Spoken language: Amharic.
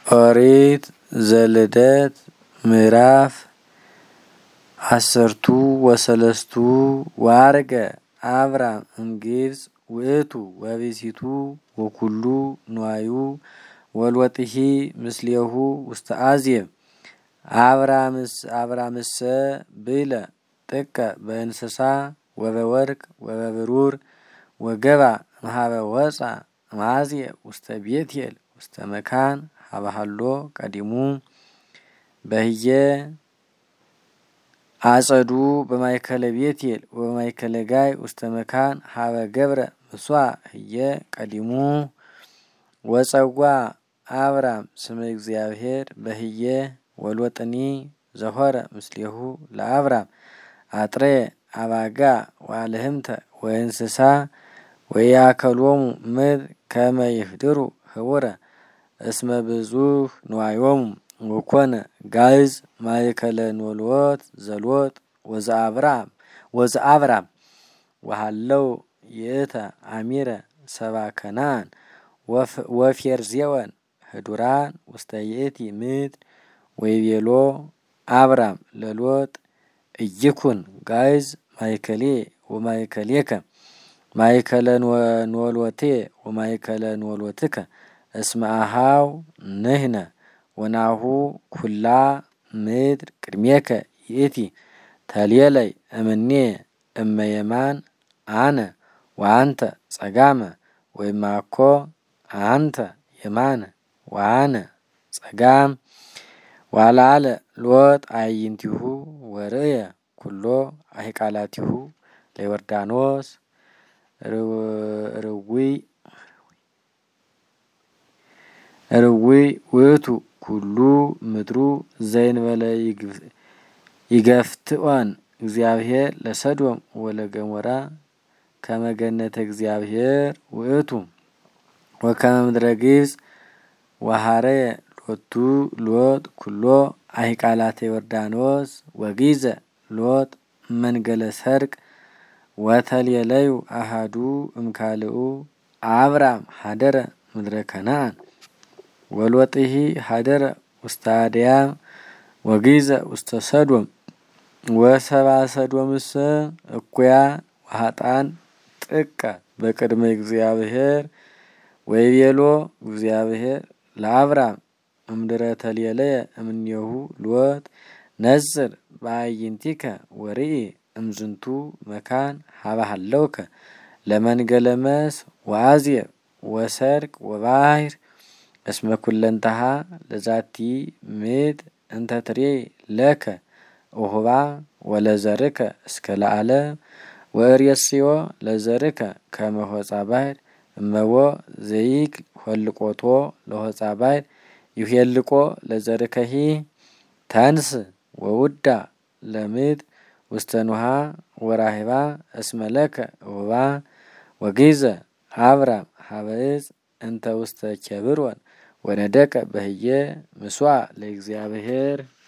ኦሪት ዘልደት ምዕራፍ 13 ወአርገ አብራም እምግብጽ ውእቱ ወቢሲቱ ወኩሉ ንዋዩ ወልወጥሂ ምስሌሁ ውስተ አዜብ አብራምሰ ብለ ጥቀ በእንስሳ ወበወርቅ ወበብሩር ወገባ መሃበ ወፃ ማዝየ ውስተ ቤቴል ውስተ መካን ሀበሃሎ ቀዲሙ በህየ አጸዱ በማይከለ ቤቴል ወበማይከለ ጋይ ውስተ መካን ሀበ ገብረ ምስዋ ህየ ቀዲሙ ወፀዋ አብራም ስመ እግዚአብሔር በህየ ወልወጥኒ ዘሆረ ምስሌሁ ለአብራም አጥሬ አባጋ ዋልህምተ ወእንስሳ ወያከሎሙ ምድር ከመ ይህድሩ ህቡረ እስመ ብዙህ ንዋዮሙ ወኮነ ጋይዝ ማእከለ ኖልወት ዘሎጥ ወዘአብራም ወሃለው ይእተ አሚረ ሰባ ከናን ወፌርዜወን ህዱራን ውስተ ይእቲ ምድር ወይቤሎ አብራም ለሎጥ እይኩን ጋይዝ ማእከሌ ወማእከሌከ ማእከለ ኖልወቴ ወማእከለ ኖልወትከ እስመ አሃው ንሕነ ወናሁ ኩላ ምድር ቅድሜከ ይእቲ ተልየለይ እምኔ እመ የማን አነ ወአንተ ጸጋመ ወይማኮ አንተ የማነ ወአነ ጸጋም ዋላለ ሎጥ አዕይንቲሁ ወርእየ ኩሎ አሂቃላቲሁ ለዮርዳኖስ ርዊ ውእቱ ኩሉ ምድሩ ዘይንበለ ይገፍትኦን እግዚአብሔር ለሰዶም ወለገሞራ ከመገነተ እግዚአብሔር ውእቱ ወከመ ምድረ ግብጽ ወሃረየ ሎቱ ሎጥ ኩሎ አሂቃላተ ዮርዳኖስ ወጊዘ ሎጥ መንገለ ሰርቅ ወተልየለዩ አሃዱ እምካልኡ አብራም ሀደረ ምድረ ከነአን ወልወጥሂ ሀደረ ውስተ አድያም ወጊዘ ውስተ ሰዶም ወሰባ ሰዶምሰ እኩያ ወሀጣን ጥቀ በቅድመ እግዚአብሔር ወይቤሎ እግዚአብሔር ለአብራም እምድረ ተልየለየ እምኔሁ ሎጥ ነጽር በአዕይንቲከ ወርኢ እምዝንቱ መካን ሀበሃለውከ ለመንገለ መስ ወአዜብ ወሰርቅ ወባሕር እስመ ኩለንተሃ ለዛቲ ምድር እንተ ትሬ ለከ እሁባ ወለዘርከ እስከ ለዓለም ወእሬስዮ ለዘርከ ከመ ሆጻ ባሕር እመቦ ዘይክል ሆልቆቶ ለሆጻ ባሕር ይሄልቆ ለዘርከሂ ተንስ ወውዳ ለምድር ውስተ ኑሃ ወራሂባ እስመ ለከ እሁባ ወጊዘ አብራም ሀበ ዕፅ እንተ ውስተ ኬብሮን ወነደቀ በህየ ምስዋዕ ለእግዚአብሔር